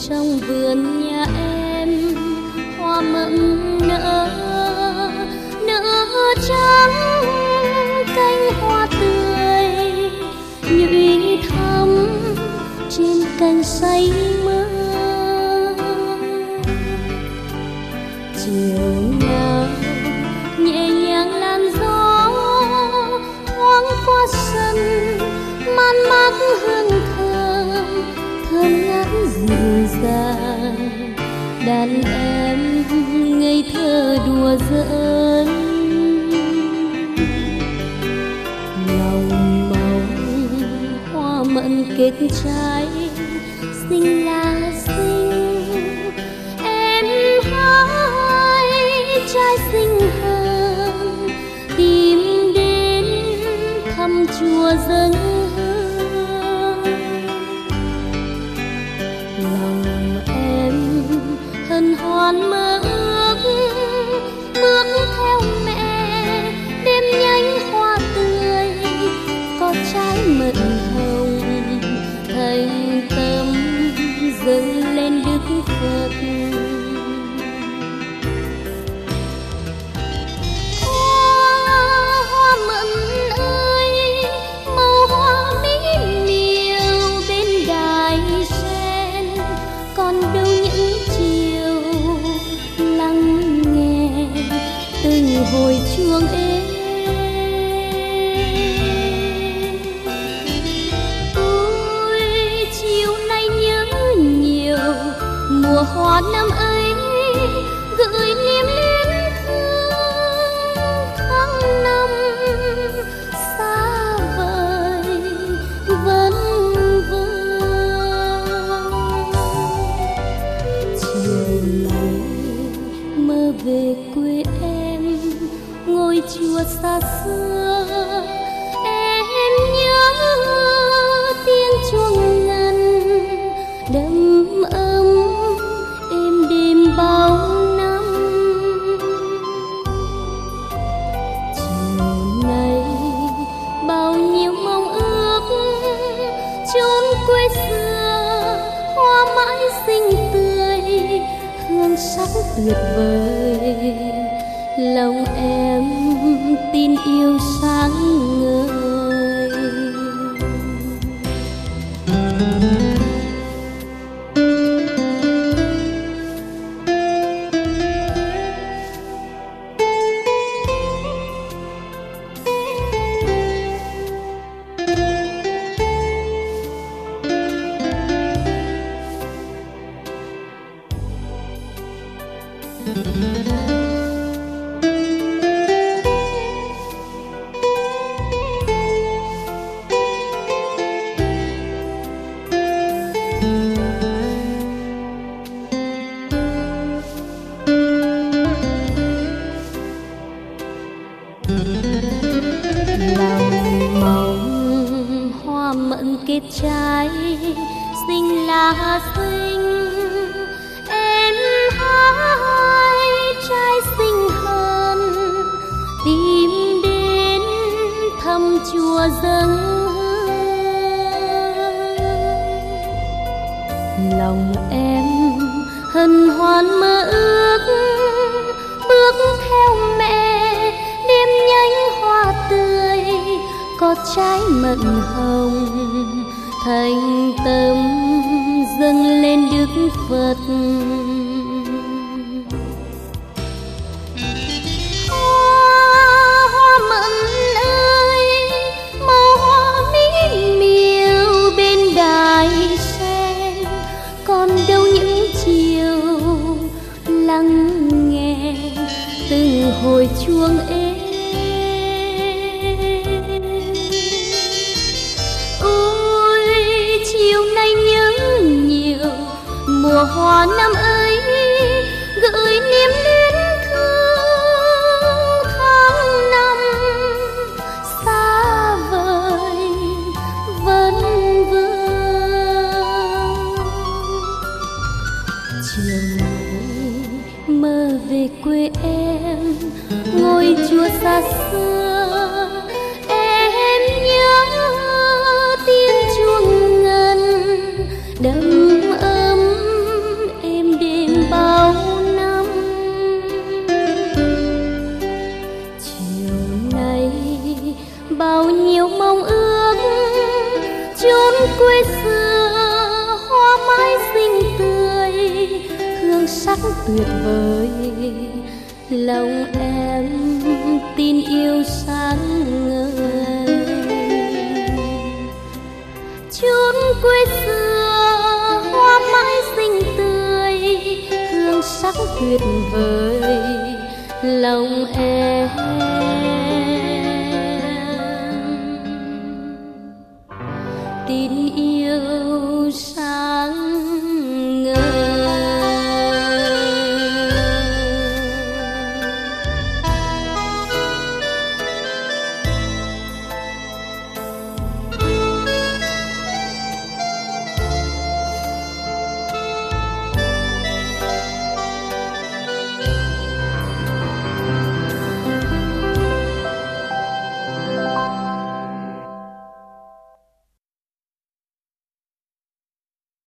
trong vườn nhà em hoa mận nở nở trắng cánh hoa tươi nhụy thắm trên cành say mơ. Chiều nào nhẹ nhàng làn gió thoáng qua sân man mác hương thơm thơm ngát dịu dàng. Đàn em ngây thơ đùa giỡn lòng mong hoa mận kết trái xinh là xinh. Em hái trái xinh hơn tìm đến thăm chùa dâng hương. Lòng em hân hoan mơ ước bước theo mẹ đêm nhánh hoa tươi có trái mận hồng thành tâm dâng lên Đức Phật. Hoa mận ơi màu hoa mỹ miều bên đài sen, còn đâu những chiều lắng nghe từng hồi chuông êm. Ôi chiều nay nhớ nhiều mùa hoa năm ấy gửi niềm luyến thương tháng năm xa vời vẫn vương. Chiều nay mơ về quê em ngôi chùa xa xưa, em nhớ tiếng chuông ngân đầm ấm êm đêm bao năm. Chiều nay bao nhiêu mong ước chốn quê xưa, hoa mãi xinh tươi hương sắc tuyệt vời. Lòng em tin yêu sáng ngời. Lòng mong hoa mận kết trái xinh là xinh. Em hái trái xinh hơn tìm đến thăm chùa dâng hương. Lòng em hân hoan mơ ước bước theo mẹ đêm nhánh hoa tươi có trái mận hồng thành tâm dâng lên Đức Phật. Hoa mận ơi màu hoa mỹ miều bên đài sen, còn đâu những chiều lắng nghe từng hồi chuông êm. Ôi chiều nay nhớ nhiều mùa hoa năm ấy gửi niềm luyến thương tháng năm xa vời vẫn vương. Chiều nay mơ về quê em ngôi chùa xa xưa, em nhớ tiếng chuông ngân đầm ấm tuyệt vời, lòng em tin yêu sáng ngời. Chốn quê xưa hoa mãi xinh tươi, hương sắc tuyệt vời, lòng em tin yêu